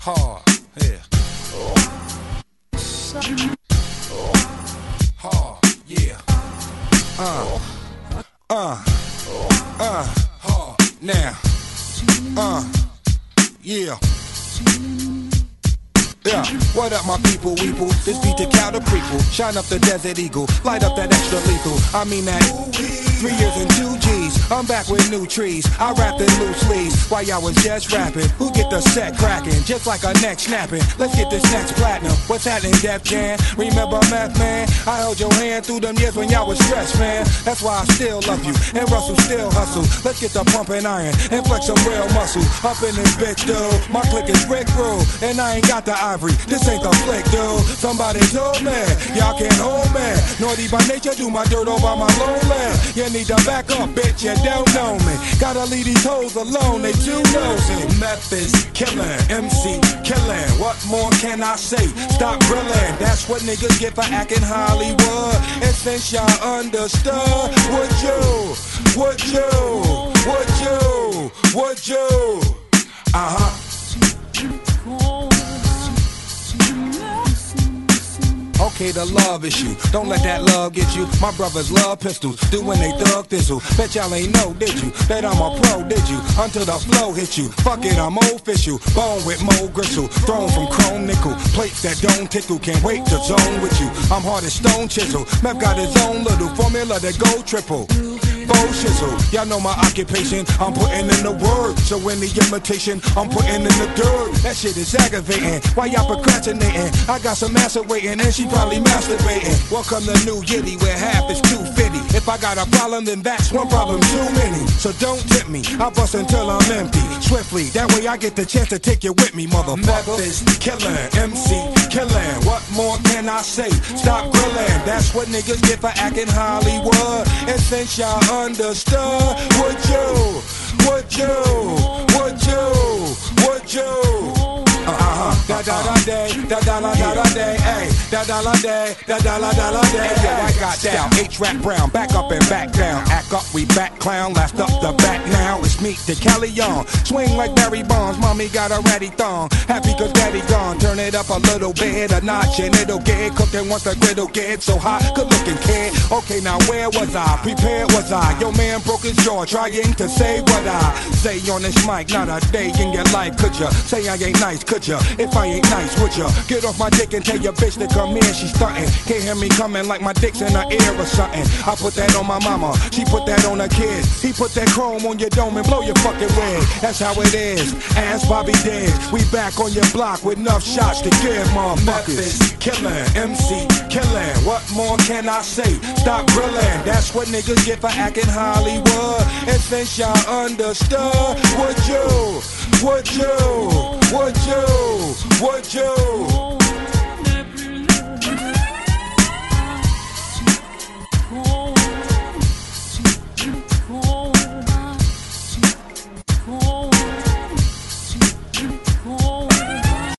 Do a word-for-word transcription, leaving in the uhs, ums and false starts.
Hard, yeah. Hard, yeah. Uh, uh, uh, hard, now. Uh, yeah. Yeah, what up my people, weeple? This beat to cow the prequel. Shine up the Desert Eagle, light up that extra lethal. I mean that three years and two G's. I'm back with new trees. I rapped in loose sleeves while y'all was just rapping. Who get the set cracking? Just like a neck snapping. Let's get this next platinum. What's happening, Def Jam? Remember Meth Man? I held your hand through them years when y'all was stressed, man. That's why I still love you. And Russell still hustle. Let's get the pumping iron and flex some real muscle. Up in this bitch, dude. My click is Rick Rule, and I ain't got the ivory. This ain't the flick, dude. Somebody told me y'all can't hold me. Naughty by nature, do my dirt over my lowland. You need to back up, bitch. You don't know me. Gotta leave these hoes alone. They too nosy. Meth is killing, M C killing. What more can I say? Stop grilling. That's what niggas get for acting Hollywood. And since y'all understood, would you? Would you? Would you? Would you? Uh huh. Okay, the love issue. Don't let that love get you. My brothers love pistols, do when they thug thistle. Bet y'all ain't know, did you? Bet I'm a pro, did you? Until the flow hit you. Fuck it, I'm official. Bone with Mo Gristle. Thrown from chrome nickel. Plates that don't tickle. Can't wait to zone with you. I'm hard as stone chisel. Meth got his own little formula that go triple. Shizzle. Y'all know my occupation, I'm putting in the work. So in the imitation, I'm putting in the dirt. That shit is aggravating, why y'all procrastinating? I got some massa waiting and she probably masturbating. Welcome to New Yiddy where half is two fifty. If I got a problem then that's one problem too many. So don't tip me, I bust until I'm empty. Swiftly, that way I get the chance to take you with me, motherfucker. Meth is killing, M C killing. What more can I say? Stop grilling, that's what niggas get for acting Hollywood. And since y'all understood, would you, would you, would you, would you? Uh-huh, da da da day, da da da da da day, ay, da da da day, da da da da da day. Yo, I got down, H-Rap Brown, back up and back down. Act up, we back clown, last up the back now. It's me, the Callion, swing like Barry Bonds. Mommy got a ratty thong, happy cause daddy gone. Turn it up a little bit, a notch and it'll get cooking once the griddle get so hot. Good looking kid, okay now where was I? Prepared was I? Your man broke his jaw trying to say what I say on this mic. Not a day in your life, could ya? Say I ain't nice, could ya? If I ain't nice, would ya? Get off my dick and tell your bitch to come in, she stuntin'. Can't hear me coming like my dick's in her ear or something. I put that on my mama, she put that on her kids. He put that chrome on your dome and blow your fucking wig. That's how it is, ask Bobby Diggs. We back on your block with enough shots to give motherfuckers. Meth is killing, M C killing. What more can I say? Stop grilling, that's what niggas get for acting Hollywood. And since y'all understood, would you? Would you? Would you? Would you?